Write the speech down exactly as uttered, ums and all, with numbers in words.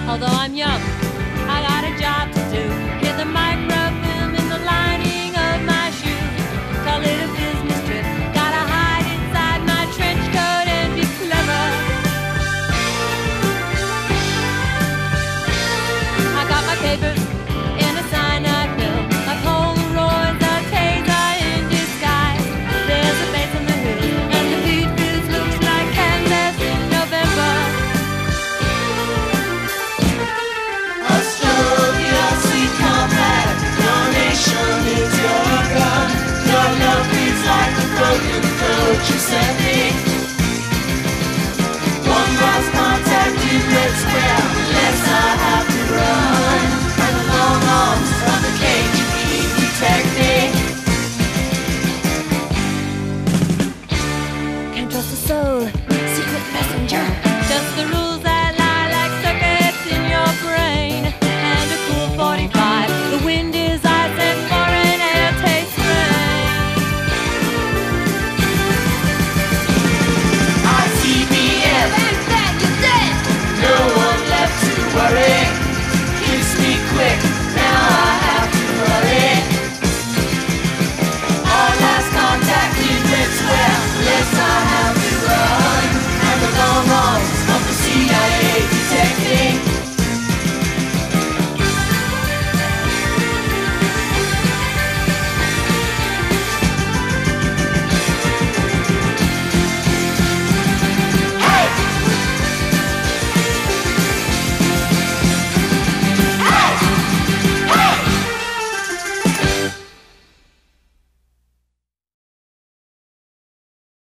Although I'm young, I got a job to do. Get the microfilm in the lining of my shoe. Call it a business trip. Gotta hide inside my trench coat and be clever. I got my papers in a cyanide pill. A Polaroid, a taser in disguise. There's a base on the hill, and the beat feels looks like Kansas in November. Australia, sweet comrade, your nation is your gun. Your love beats like a broken code you sent me. One last contact in Red Square, less I have to run. And the long arms of the K G B protect me. Can't trust a soul